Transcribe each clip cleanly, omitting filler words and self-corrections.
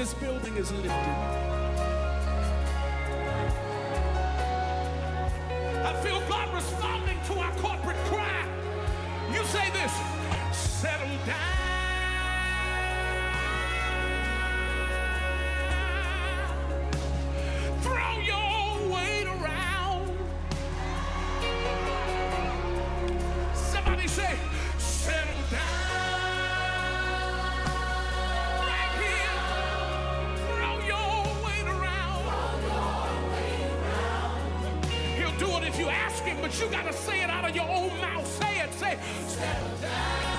this building is lifted. I feel God responding to our corporate cry. You say this, settle down. Throw your weight around. Somebody say, settle down. Right here. Throw your weight around. He'll do it if you ask him, but you got to say it out of your own mouth. Say it. Say, settle down.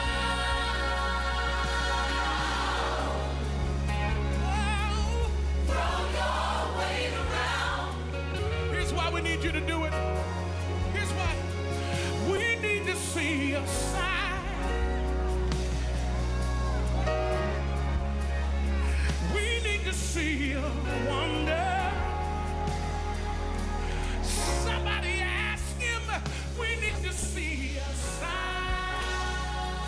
We need you to do it. Here's why. We need to see a sign. We need to see a wonder. Somebody ask him. We need to see a sign.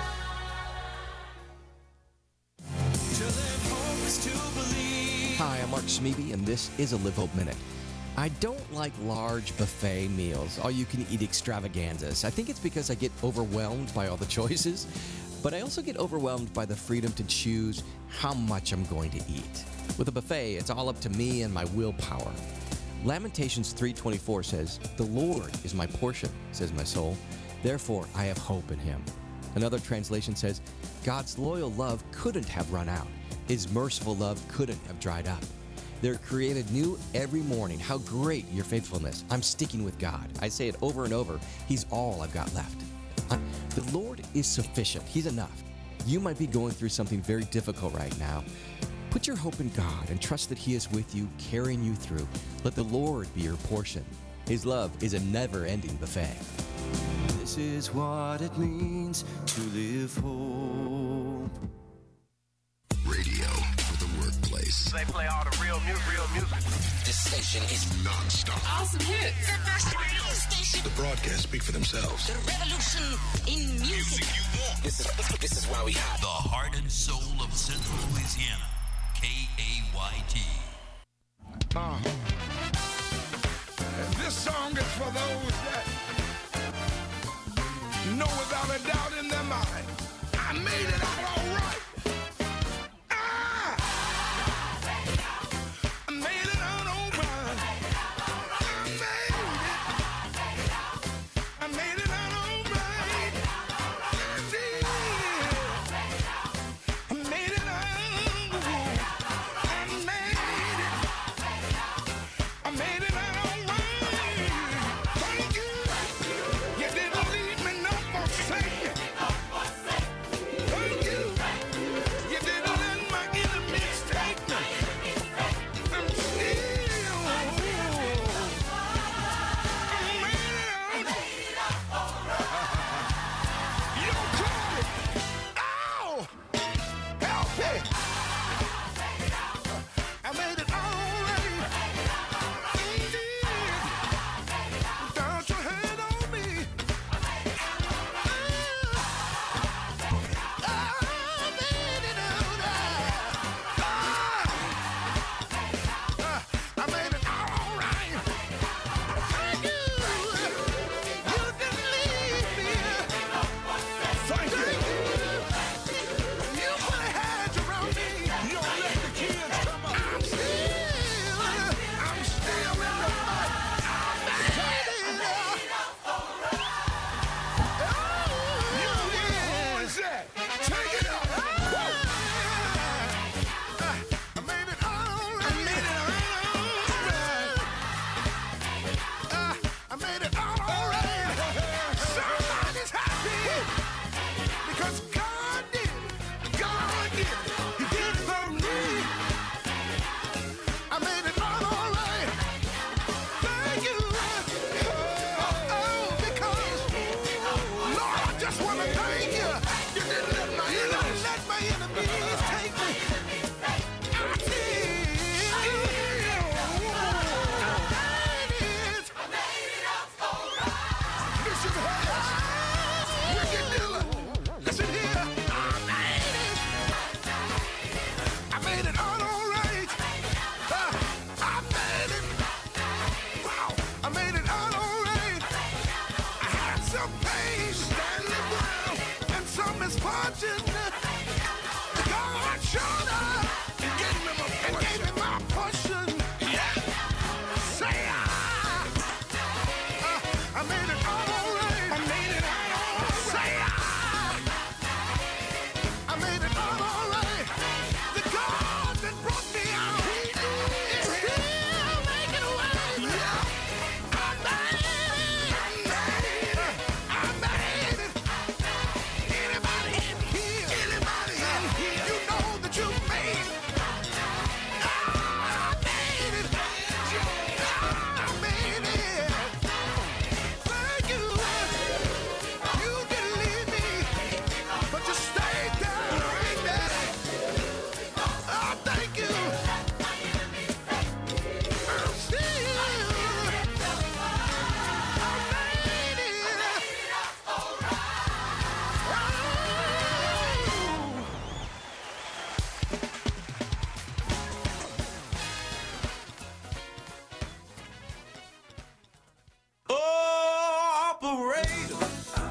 Till then, hope is to believe. Hi, I'm Mark Schmeeby, and this is a Live Hope Minute. I don't like large buffet meals, all-you-can-eat extravaganzas. I think it's because I get overwhelmed by all the choices, but I also get overwhelmed by the freedom to choose how much I'm going to eat. With a buffet, it's all up to me and my willpower. Lamentations 3:24 says, "The Lord is my portion," says my soul. "Therefore, I have hope in him." Another translation says, "God's loyal love couldn't have run out. His merciful love couldn't have dried up. They're created new every morning. How great your faithfulness. I'm sticking with God." I say it over and over. He's all I've got left. The Lord is sufficient. He's enough. You might be going through something very difficult right now. Put your hope in God and trust that He is with you, carrying you through. Let the Lord be your portion. His love is a never-ending buffet. This is what it means to live hope. Radio for the workplace. They play all the real music. This station is non-stop. Awesome hits. The best radio station. The broadcasts speak for themselves. The revolution in music. This is why we hot. The heart and soul of Central Louisiana. KAYT. This song is for those that know without a doubt in their mind, I made it out all right. I made it out all right. I made it out all right. I did. I made it out. I made it out all right. Thank you. You didn't leave me no forsaken. Thank you. You didn't let my enemies take me. I'm still. I made it out. You caught it. Ow! Help me. I made it all right. You did. Without your hand on me. I made it out I made it all right. Thank you. You didn't leave me. Thank you. You put a hedge around me. You don't let the kids come up. I'm still in the fight. I made it. You wins that. Take it up. I made it all right. I made it all right. Somebody's happy because God did it. He did it for me. I made it all right. Thank you. Because Lord, I just want to thank you. You didn't let my enemies take me. I did. Bishop Harris, Ricky Dillon, listen here. I made it. I made it misfortune. God showed up and gave me my portion. Yeah. Say I made it all right. I made it all right. Say I made it all right. The God that brought me out is still making a way. Yeah. I made it. Anybody in here? You know that you made it. I made it. I made it. Thank you. You didn't leave me, but you stayed there. Right there. Oh, thank you. I'm still. I made it. Oh, operator.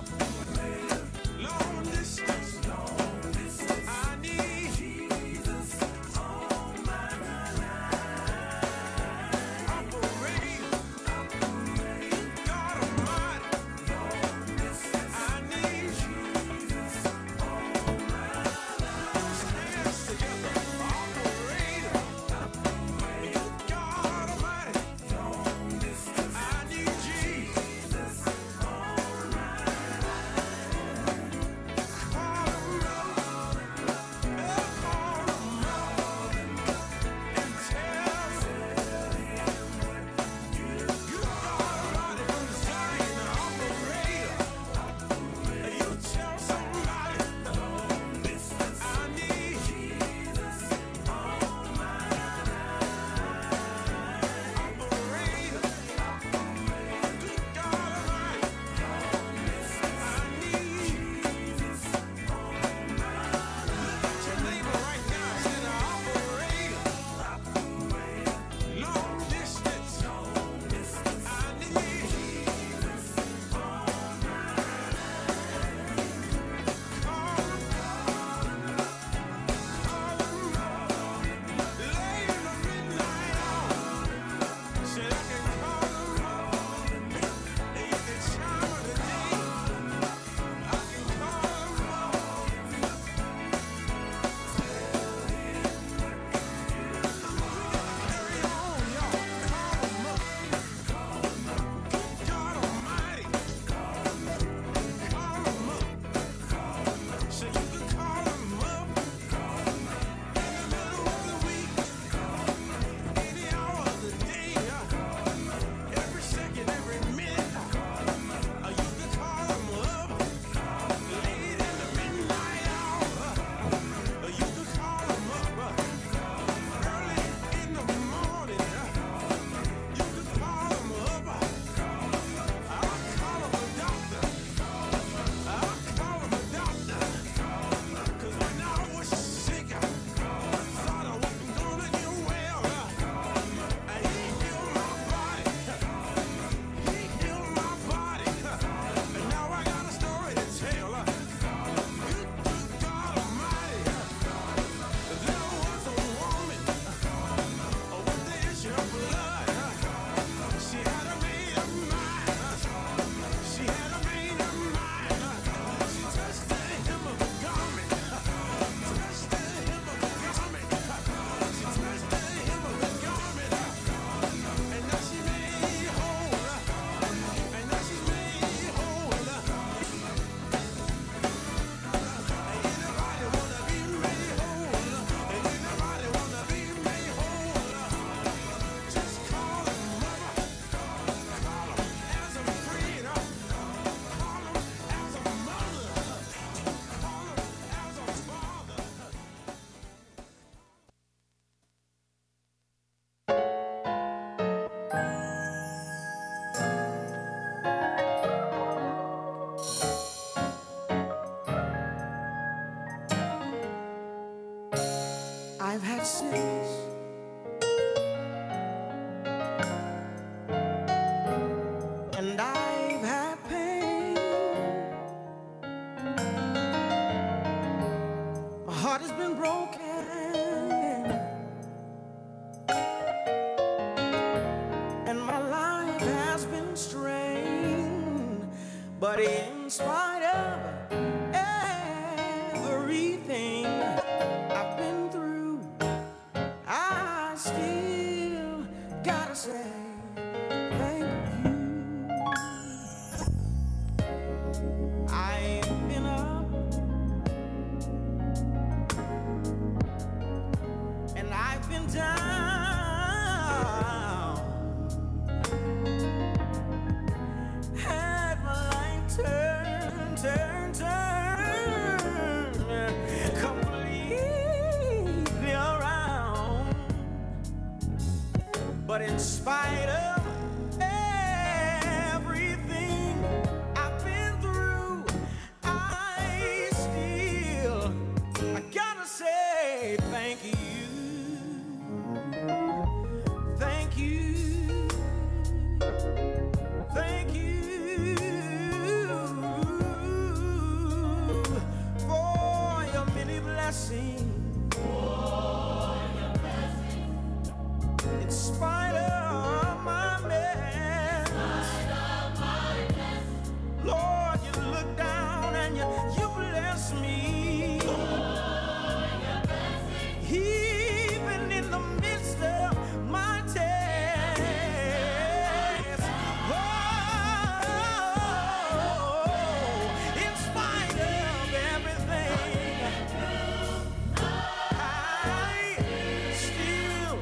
Long distance. I need Jesus on my line. Operator. God Almighty. I need Jesus on my line. Stand together. Operator. God Almighty. I need Jesus on my I've had sins and I've had pain. But in spite of everything I've been through, I still gotta say thank you. I've been up and I've been down, had my life turn completely around. But in spite of everything I've been through, I gotta say thank you. Thank you. Thank you for your many blessings. In spite of my mess, Lord, you look down and you bless me. Even in the midst of my test. In spite of everything, I still,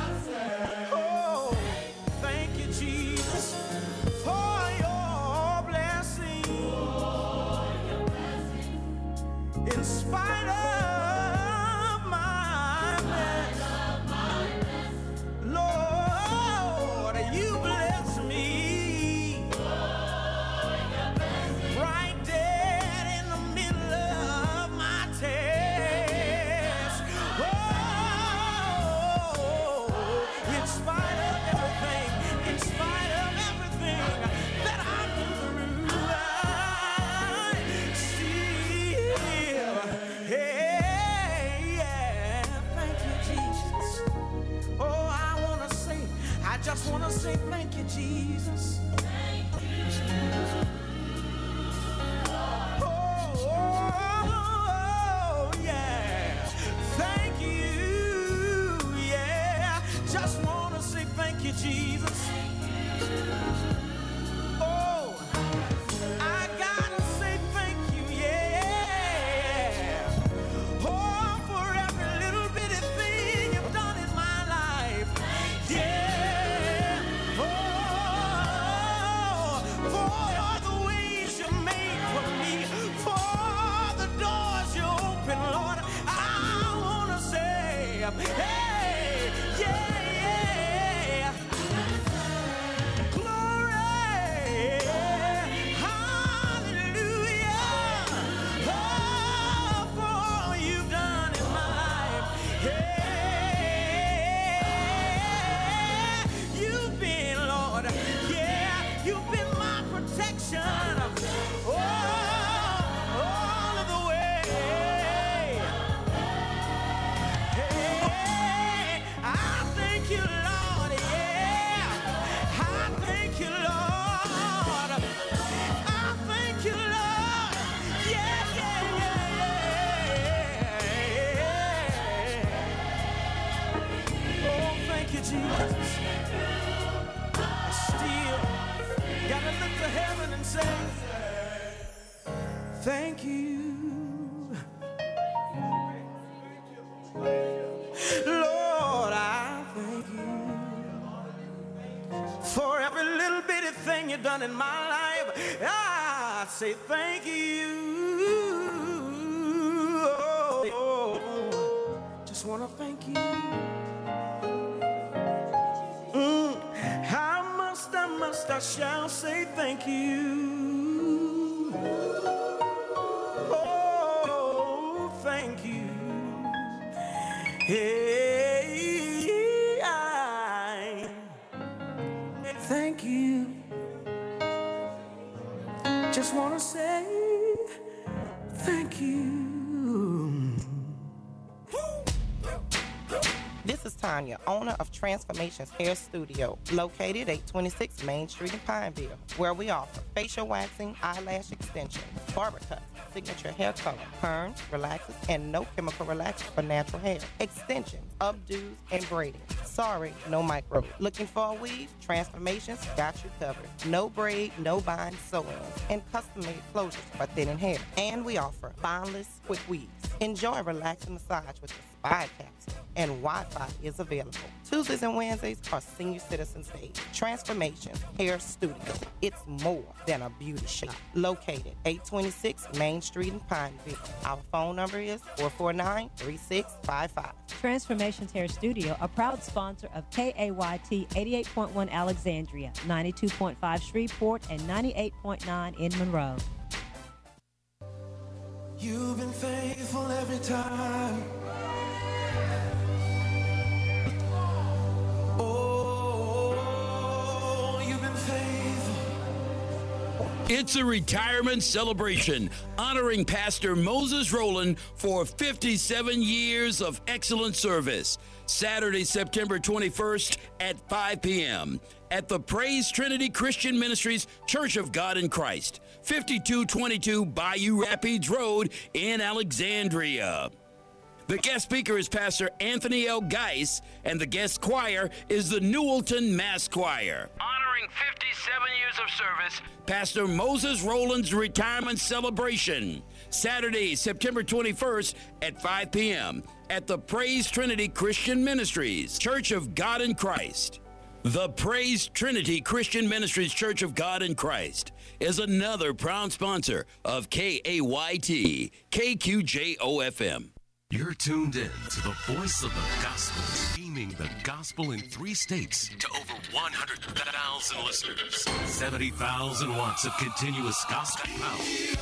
thank you, Jesus, for your blessing. In spite of my mess, Lord, you bless me. Right there in the middle of my test. In spite of everything, in spite of everything that I've been through, I still, thank you, Jesus. Oh, I just wanna say thank you, Jesus. Oh, yeah. Thank you. Yeah. Just want to say thank you, Jesus. Oh, I gotta say thank you. Yeah. Oh, for every little bitty thing you've done in my life. Yeah. Oh, for the ways you made for me, for the doors you open, Lord. I wanna say, hey, yeah. Glory, hallelujah. Oh, for all you've done in my life. Yeah, you've been, Lord. Yeah, you've been my protection. Oh, all of the way. Hey, I thank you, Lord. Yeah, I thank you, Lord. I thank you, Lord. Yeah. Oh, thank you, Jesus. I still gotta look to heaven and say, thank you. Lord, I thank you for every little bitty thing you've done in my life. I say thank you. Oh, just want to thank you. I shall say thank you. Oh, thank you. Hey, I thank you. Just want to say thank you. This is Tanya, owner of Transformations Hair Studio, located at 26 Main Street in Pineville, where we offer facial waxing, eyelash extension, barber cuts, signature hair color, perms, relaxers, and no chemical relaxers for natural hair, extensions, updos, and braiding. Sorry, no micro. Looking for a weave? Transformations got you covered. No braid, no bind, sew-ins, and custom-made closures for thinning hair. And we offer bondless quick weaves. Enjoy a relaxing massage with the Spy Capsule, and Wi-Fi is available. Tuesdays and Wednesdays are Senior Citizens Day. Transformations Hair Studio. It's more than a beauty shop. Located 826 Main Street in Pineville. Our phone number is 449-3655. Transformations Hair Studio, a proud sponsor of KAYT 88.1 Alexandria, 92.5 Shreveport, and 98.9 in Monroe. You've been faithful every time. Oh, you've been faithful. It's a retirement celebration honoring Pastor Moses Rowland for 57 years of excellent service. Saturday, September 21st at 5 p.m. at the Praise Trinity Christian Ministries Church of God in Christ, 5222 Bayou Rapids Road in Alexandria. The guest speaker is Pastor Anthony L. Geis, and the guest choir is the Newellton Mass Choir. Honoring 57 years of service, Pastor Moses Rowland's retirement celebration, Saturday, September 21st at 5 p.m. at the Praise Trinity Christian Ministries Church of God in Christ. The Praise Trinity Christian Ministries Church of God in Christ is another proud sponsor of KAYT, KQJO-FM. You're tuned in to the voice of the gospel, beaming the gospel in 3 states to over 100,000 listeners. 70,000 watts of continuous gospel power.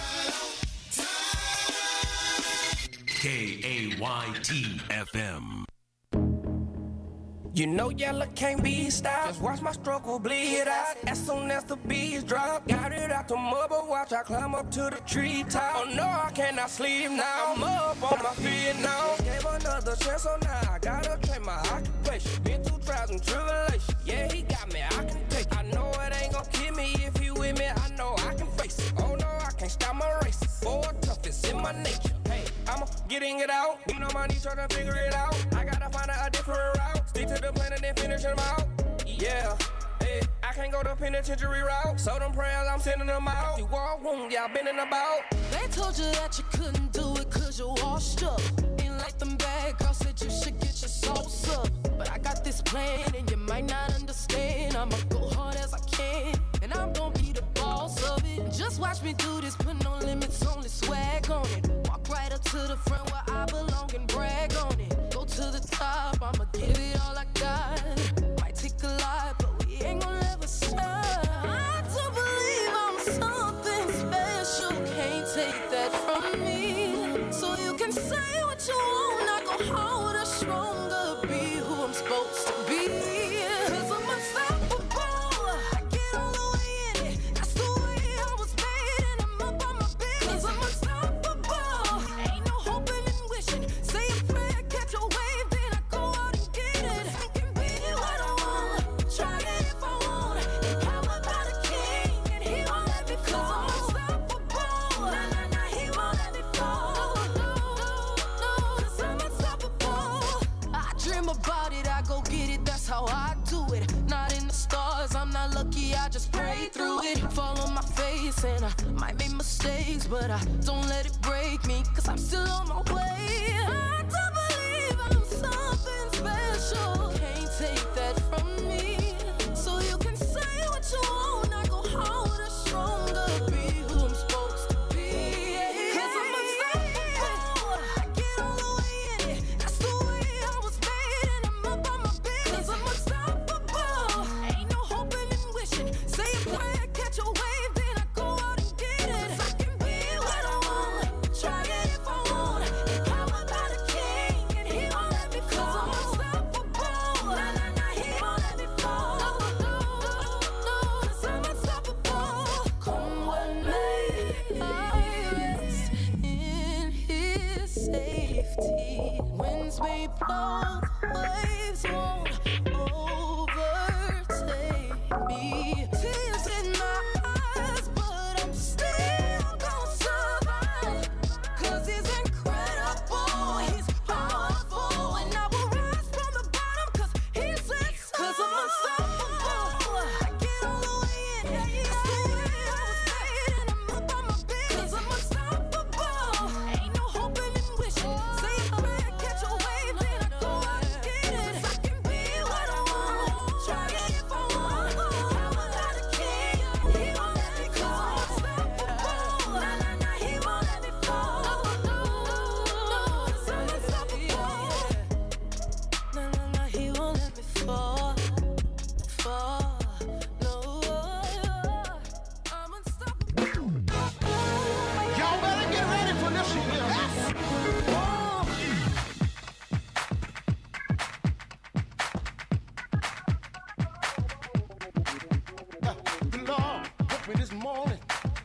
KAYT-FM. You know yellow can't be stopped. Just watch my struggle bleed out. As soon as the beats drop, got it out the mother. Watch I climb up to the treetop. Oh no, I cannot sleep now. I'm up on my feet now. Gave another chance, so now I gotta train my occupation. Been through trials and tribulations. Yeah, he got me, I can take it. I know it ain't gonna kill me if he with me. I know I can face it. Oh no, I can't stop my races. For toughest in my nature. Hey, I'ma getting it out. You know my knees trying to figure it out. I gotta find a different route. Stick to the plan and then finish them out. Yeah, hey, I can't go the penitentiary route. So them prayers, I'm sending them out. You all wound, y'all bending about. They told you that you couldn't do it cause you're washed up. Ain't like them bad girls said you should get your sauce up. But I got this plan and you might not understand. I'ma go hard as I can and I'm gonna be the boss of it. Just watch me do this, put no limits, only swag on it. Walk right up to the front where I belong and brag on it. Go to the top, I'ma give it all I got. Might take a lot, but we ain't gonna ever stop. I do believe I'm something special. Can't take that from me. So you can say what you want, I go harder, stronger, be who I'm supposed to be. Cause I'm unstoppable. I get all the way in it. That's the way I was made, and I'm up on my business. Cause I'm unstoppable. Ain't no hoping and wishing. Say a prayer, catch a wave, then I go out and get it. I can be what I want, try it if I want. Empowered by the King, and he won't let me fall. Cause I'm unstoppable. Nah, nah, nah, he won't let me fall. No, cause I'm unstoppable. I dream about it, I go get it, that's how I do it. Not in the stars, I'm not lucky, I just pray through it. Fall on my face and I might make mistakes, but I don't let it break me, cause I'm still on my way. I do believe I'm something special. Can't take that from me. So you can say what you want, I go harder, stronger, be who I'm supposed to be. Cause I'm unstoppable. I get all the way in it. That's the way I was made, and I'm up on my business. Cause I'm unstoppable. Ain't no hoping and wishing. Say a prayer, catch a wave, then I go out and get it. I can be what I want, try it if I want. Empowered by the King, and he won't let me fall. Cause I'm unstoppable. Nah, nah, nah, he won't let me fall. No, cause I'm unstoppable. Come what may, I rest in his safety. Winds may blow, waves won't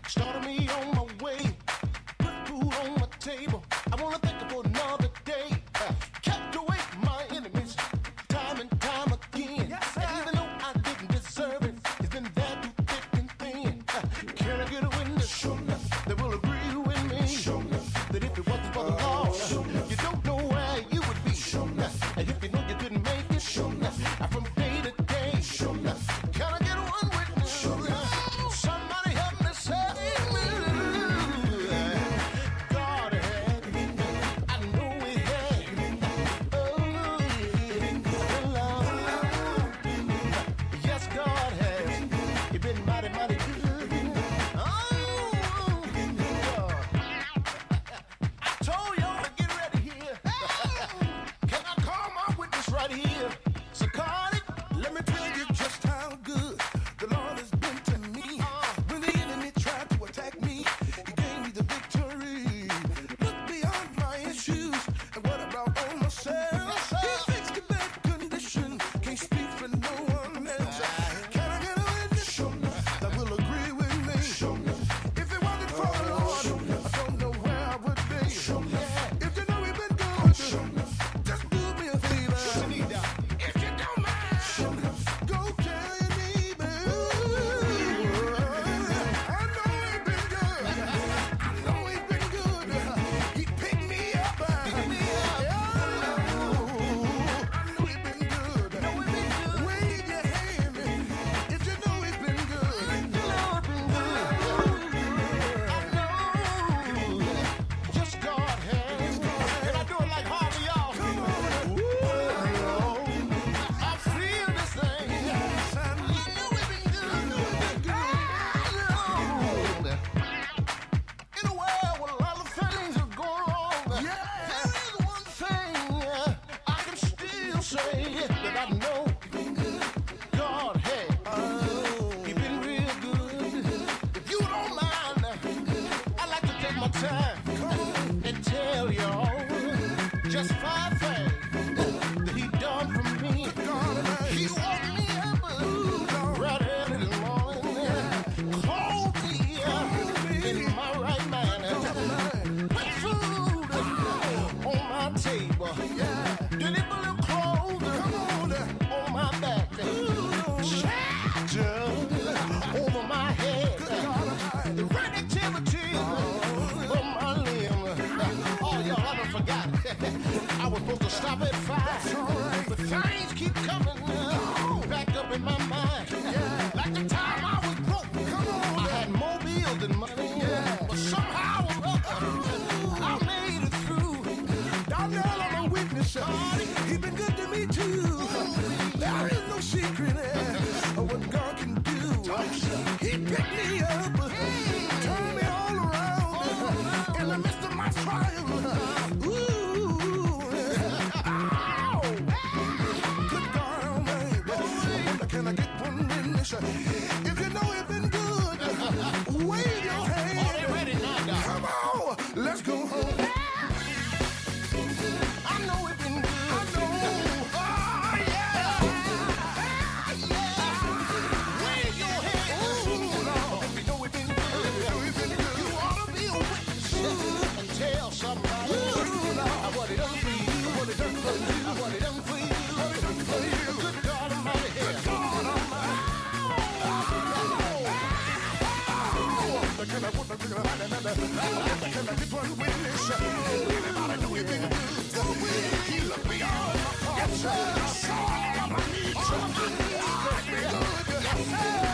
started me on my way, put food on my table. I wanna thank you for another day. Kept away my enemies, time and time again. And even though I didn't deserve it, it's been there through thick and thin. Can I get a witness that will agree with me that if it wasn't for the Lord, you don't know where you would be. And if you know you couldn't make it, from day to day, can I get one witness? Somebody help me save me. God had, I know He had. Oh, Lord. Yes, God has. You've been mighty, mighty good. Oh, God. I told y'all to get ready here. Can I call my witness right here? So call it. Let me tell you just how good the Lord has been to me. When the enemy tried to attack me, He gave me the victory. Look beyond my issues and what about on myself? He fixed the bad condition. Can't speak for no one else. Can I get a witness that will agree with me? If it wasn't for the Lord, I don't know where I would be. If you know He's been good, just do me a favor. If you don't mind, go tell your neighbor. I know He's been good. I know He's been good. He picked me up. I know He's been good. Wave your hand if you know He's been good. I know. Just God has. Can I do it like Harvey, y'all? Come on. I feel this thing. I know He's been good. In a world where a lot of things are going wrong, there is one thing I can still say that I know God has. He's been real good. If you don't mind, I'd like to take my time and tell y'all just 5 things that He done for me. He woke me up right early this morning, called me in my right mind, put food on my table, deliver clothes on my back, shelter over my head, the right activity of my limb. Oh, y'all, I done forgot. I was supposed to stop at 5, but things keep coming back up in my mind. Like the time I was broke, I had more bills than money, but somehow or other, I made it through. Donnell, I'm a witness. He's been good to me too. There is no secret of what God can do. He picked me up, turned me all around in the midst of my trial. Ow! Good God Almighty. Can I get one witness? If you know He's been good, wave your hand. Are they ready now? Come on, let's go home. I know He's been good. I know. Oh, yeah. Wave your hand. Ooh, Lord. If you know He's been good, you ought to be a witness and tell somebody what He done for you, what He done for you, what He done for you, what He done for you. Good God Almighty. Good God Almighty. Can I get one witness? Anybody know He's been good? He looked beyond my faults. Yes, sir. I saw all of my needs. I've been good. Yes, sir.